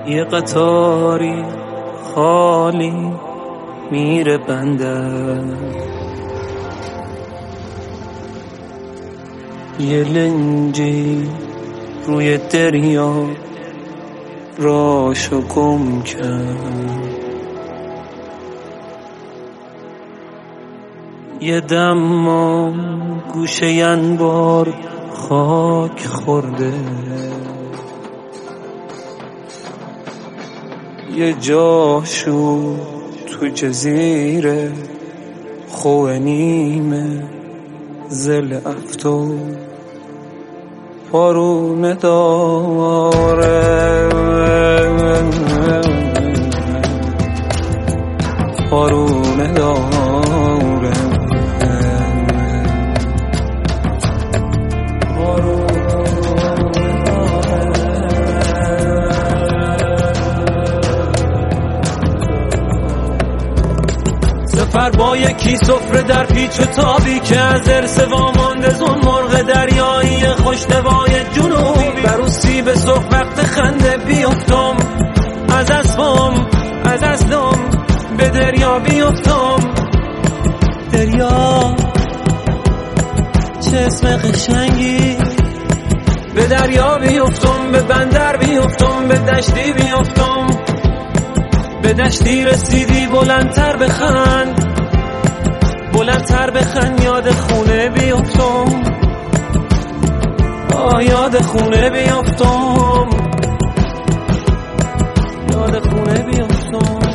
یه قطاری خالی میره بندر، یه لنجی روی دریا راشو گم کرد، یه دم گوشه انبار خاک خورده، یه جاشو تو جزیره خوه نیمه زل افتو پارونه داره، پارونه داره، سفر با یکی سفره در پیچ و تابی که از ارث وامانده زون مرغ دریایی خوشنوای جنوبی، بروسی به صبح وقت خنده بیفتم از اسبم از اصلم به دریا بیفتم، دریا چه اسم قشنگی، به دریا بیفتم به بندر بیفتم به دشتی بیفتم، به دشتی رسیدی بلندتر بخند بلندتر بخند، یاد خونه بیفتم یاد خونه بیفتم، یاد خونه بیفتم.